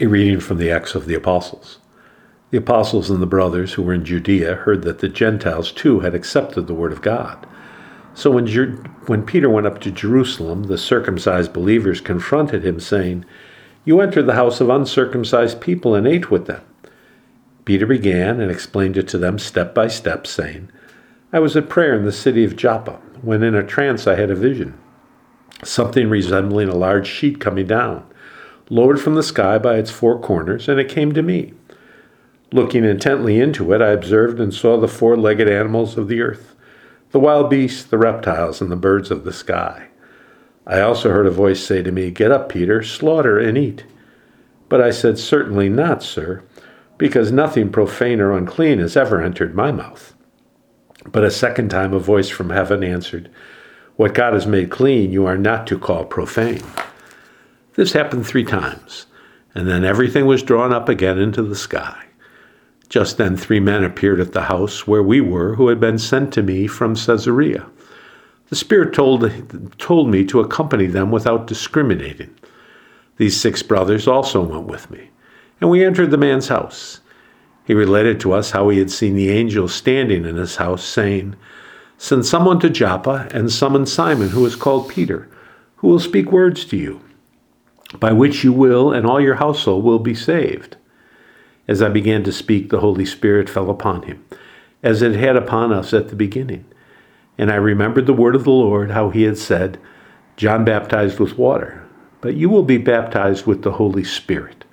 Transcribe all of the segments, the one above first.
A reading from the Acts of the Apostles. The apostles and the brothers who were in Judea heard that the Gentiles too had accepted the word of God. So when Peter went up to Jerusalem, the circumcised believers confronted him, saying, "You entered the house of uncircumcised people and ate with them." Peter began and explained it to them step by step, saying, "I was at prayer in the city of Joppa, when in a trance I had a vision, something resembling a large sheet coming down, lowered from the sky by its four corners, and it came to me. Looking intently into it, I observed and saw the four-legged animals of the earth, the wild beasts, the reptiles, and the birds of the sky. I also heard a voice say to me, 'Get up, Peter, slaughter and eat.' But I said, 'Certainly not, sir, because nothing profane or unclean has ever entered my mouth.' But a second time a voice from heaven answered, 'What God has made clean, you are not to call profane.' This happened 3 times, and then everything was drawn up again into the sky. Just then 3 men appeared at the house where we were, who had been sent to me from Caesarea. The Spirit told me to accompany them without discriminating. These 6 brothers also went with me, and we entered the man's house. He related to us how he had seen the angel standing in his house, saying, 'Send someone to Joppa and summon Simon, who is called Peter, who will speak words to you, by which you will and all your household will be saved.' As I began to speak, the Holy Spirit fell upon him, as it had upon us at the beginning. And I remembered the word of the Lord, how he had said, 'John baptized with water, but you will be baptized with the Holy Spirit.'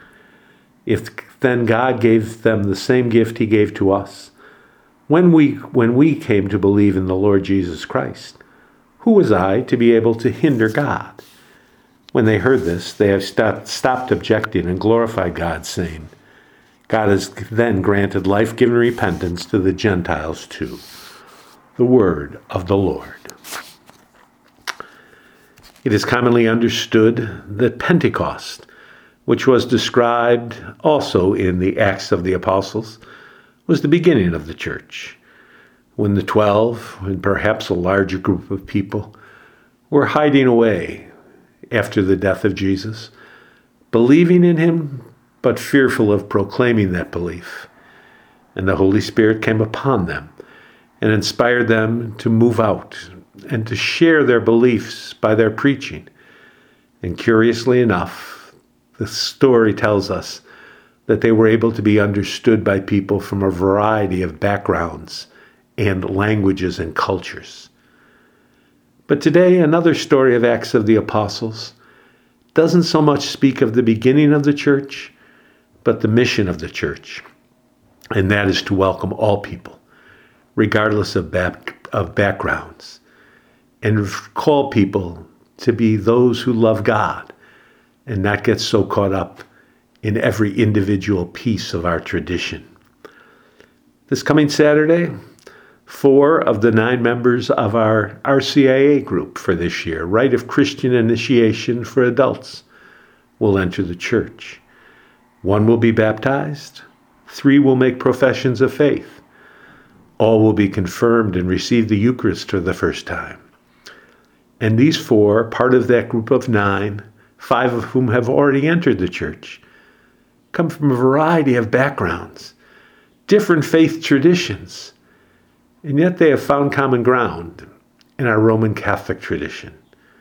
If then God gave them the same gift he gave to us, when we came to believe in the Lord Jesus Christ, who was I to be able to hinder God?" When they heard this, they have stopped objecting and glorified God, saying, "God has then granted life-giving repentance to the Gentiles too." The word of the Lord. It is commonly understood that Pentecost, which was described also in the Acts of the Apostles, was the beginning of the church, when the 12, and perhaps a larger group of people, were hiding away after the death of Jesus, believing in him, but fearful of proclaiming that belief. And the Holy Spirit came upon them and inspired them to move out and to share their beliefs by their preaching. And curiously enough, the story tells us that they were able to be understood by people from a variety of backgrounds and languages and cultures. But today, another story of Acts of the Apostles doesn't so much speak of the beginning of the church, but the mission of the church. And that is to welcome all people, regardless of backgrounds, and call people to be those who love God and not get so caught up in every individual piece of our tradition. This coming Saturday, 4 of the 9 members of our RCIA group for this year, Rite of Christian Initiation for Adults, will enter the church. 1 will be baptized. 3 will make professions of faith. All will be confirmed and receive the Eucharist for the first time. And these 4, part of that group of 9, 5 of whom have already entered the church, come from a variety of backgrounds, different faith traditions, and yet they have found common ground in our Roman Catholic tradition.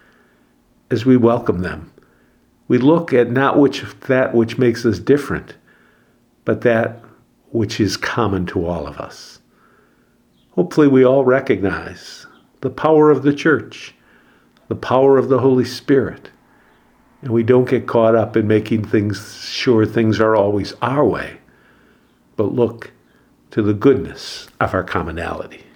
As we welcome them, we look at not that which makes us different, but that which is common to all of us. Hopefully we all recognize the power of the church, the power of the Holy Spirit, and we don't get caught up in making sure things are always our way, but look to the goodness of our commonality.